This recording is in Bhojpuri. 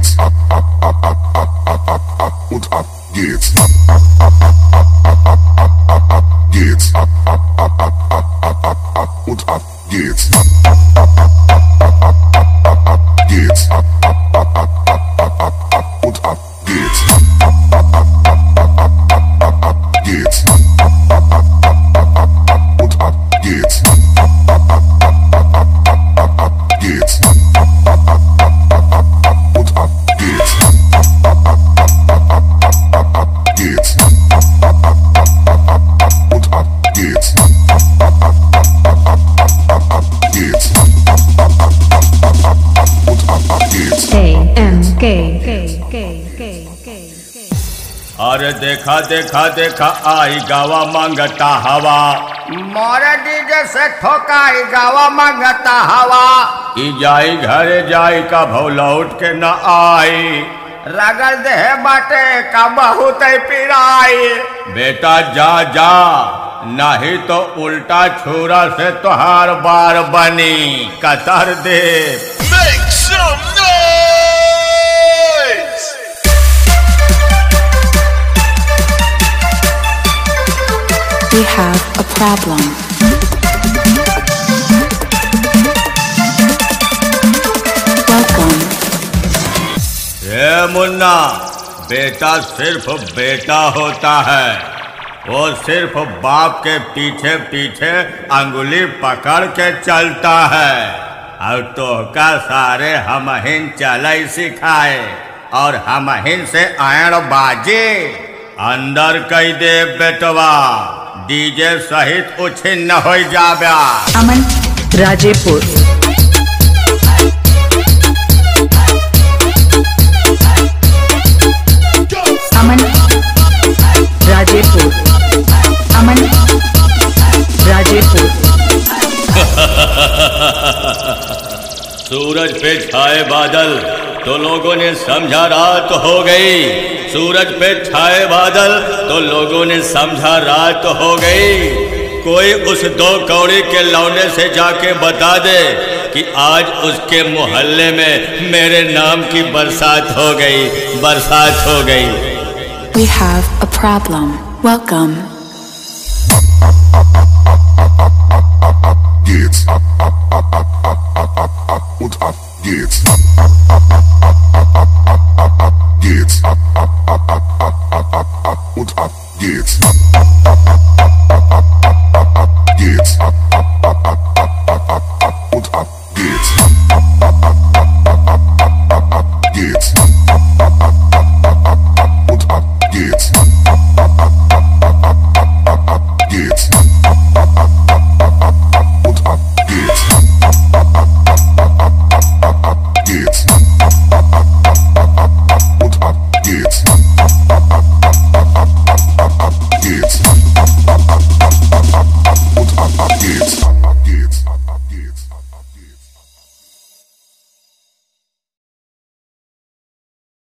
geht's. Und ab geht's. Geht's. Und ab geht's. Geht's. Und ab geht's. Geht's. Und ab geht's. Geht's. Und ab geht's. Geht's. Und ab geht's. Geht's. Und ab geht's. अरे देखा देखा देखा आई गावा मांगता हवा मोरे डीजे से ठोकाई गावा मांगता हवा ई जाई घरे जाई का भौला उठ के न आई रगड़ दे बाटे का बहुत पिराई बेटा जा जा नहीं तो उल्टा छुरा से तोहार बार बनी कतर दे। Make some noise! We have a problem. Welcome. ये मुन्ना बेटा सिर्फ बेटा होता है, वो सिर्फ बाप के पीछे पीछे अंगुली पकड़ के चलता है और तो का सारे हमहिन चलाई सिखाए और हमहिन से आयण बाजे अंदर कई दे बेटवा डीजे सहित उछिन्न हो जाबा। अमन राजेपुर अमन राजेपुर अमन राजेपुर सूरज पे छाए बादल तो लोगों ने समझा रात हो गई, सूरज पे छाए बादल तो लोगों ने समझा रात हो गई। कोई उस दो कौड़ी के लौंडे से जाके बता दे कि आज उसके मोहल्ले में मेरे नाम की बरसात हो गई, बरसात हो गई। We have a problem. Welcome. Geht's. Und ab geht's. Geht's. Und ab geht's.